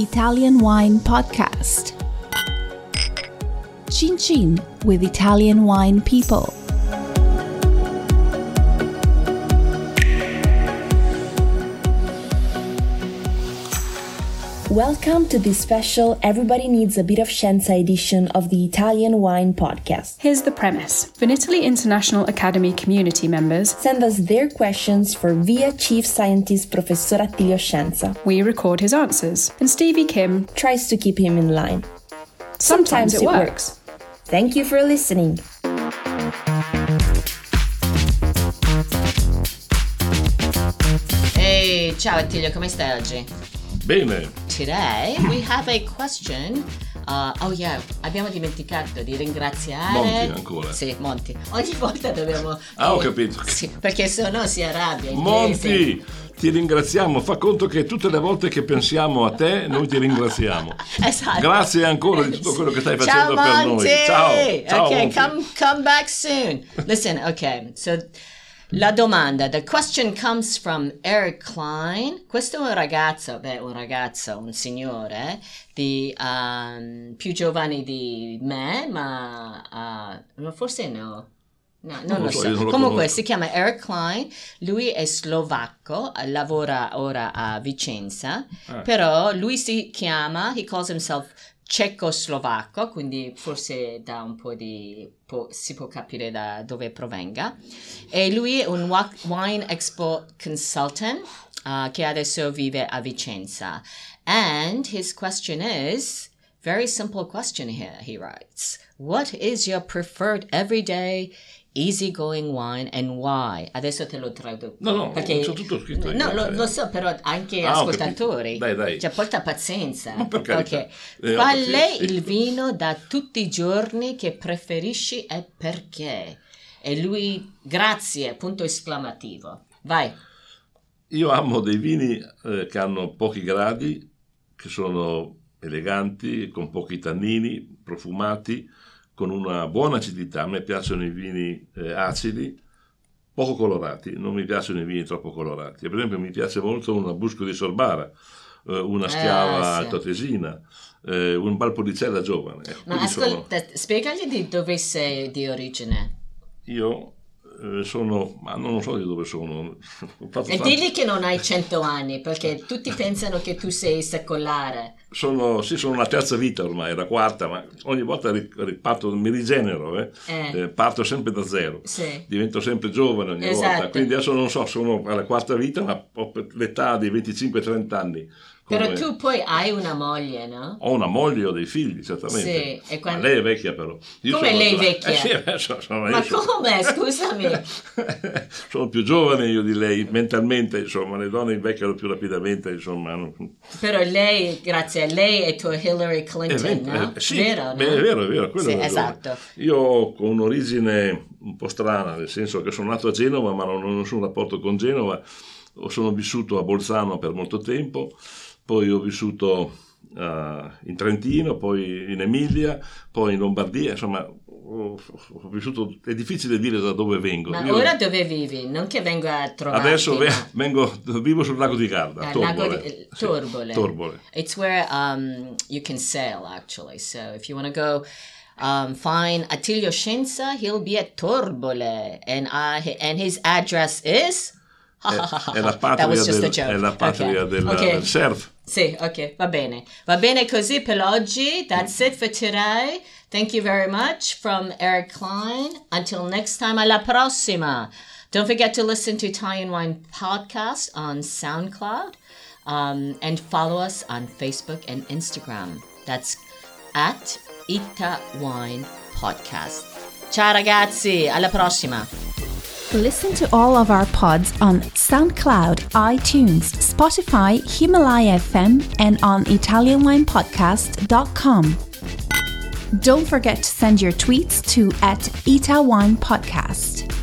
Italian Wine Podcast. Chin Chin with Italian Wine People. Welcome to this special Everybody Needs a Bit of Scienza edition of the Italian Wine Podcast. Here's the premise. Vinitaly International Academy community members send us their questions for VIA Chief Scientist Professor Attilio Scienza. We record his answers, and Stevie Kim tries to keep him in line. Sometimes it works. Thank you for listening. Ehi, ciao Attilio, come stai oggi? Bene. Today we have a question. Abbiamo dimenticato di ringraziare Monti ancora. Sì, Monti. Ogni volta dobbiamo ho capito. Sì, perché se no si arrabbia. Monti, ti ringraziamo. Fa conto che tutte le volte che pensiamo a te, noi ti ringraziamo. Esatto. Grazie ancora di tutto quello che stai facendo per Monti. noi. Ciao. Okay, Monti. come back soon. Listen, okay. So la domanda, the question comes from Eric Klein. Questo è un signore di più giovane di me, ma forse no. No, non lo so. Comunque si chiama Eric Klein, lui è slovacco, lavora ora a Vicenza, però lui he calls himself cecoslovacco, quindi forse da un po' si può capire da dove provenga. E lui è un wine export consultant che adesso vive a Vicenza. And his question is, very simple question here, he writes, what is your preferred everyday easygoing wine and why? Adesso te lo traduco. No, perché c'è tutto scritto. No, lo so, però anche ascoltatori. Dai. Cioè, porta pazienza. Ma per carità. Qual è il vino da tutti i giorni che preferisci e perché? E lui, grazie, punto esclamativo. Vai. Io amo dei vini che hanno pochi gradi, che sono eleganti, con pochi tannini, profumati, con una buona acidità. A me piacciono i vini acidi, poco colorati, non mi piacciono i vini troppo colorati. Per esempio mi piace molto un Busco di Sorbara, una Schiava altoatesina, un Valpolicella giovane. Ma ascolta, spiegagli di dove sei di origine. Io ma non so di dove sono. E digli che non hai 100 anni, perché tutti pensano che tu sei secolare. Sono una terza vita ormai, la quarta, ma ogni volta riparto, mi rigenero, parto sempre da zero, sì. Divento sempre giovane ogni volta, quindi adesso non so, sono alla quarta vita, ma ho l'età dei 25-30 anni. Però tu poi hai una moglie, no? Ho una moglie, ho dei figli, certamente. Sì. Ma lei è vecchia però. Come lei è vecchia? Ma come? Scusami. Sono più giovane io di lei, mentalmente, insomma, le donne invecchiano più rapidamente, insomma. Però lei, grazie a lei, è tua Hillary Clinton, no? Sì, vero, no? È vero, quello sì, è esatto. Io ho un'origine un po' strana, nel senso che sono nato a Genova, ma non ho nessun rapporto con Genova. Sono vissuto a Bolzano per molto tempo, poi ho vissuto in Trentino, poi in Emilia, poi in Lombardia, insomma ho vissuto, è difficile dire da dove vengo. Ma ora dove vivi? Non che vengo a trovarti. Adesso vivo sul lago di Garda, Torbole. Torbole. It's where you can sail actually, so if you want to go find Attilio Scienza, he'll be at Torbole, and his address is... È la patria del surf. Sì, ok, va bene così per oggi. That's it for today. Thank you very much from Eric Klein. Until next time, alla prossima. Don't forget to listen to Italian Wine Podcast on SoundCloud, and follow us on Facebook and Instagram. That's at Ita Wine Podcast. Ciao ragazzi, alla prossima. Listen to all of our pods on SoundCloud, iTunes, Spotify, Himalaya FM, and on ItalianWinePodcast.com. Don't forget to send your tweets to @ItaWinePodcast.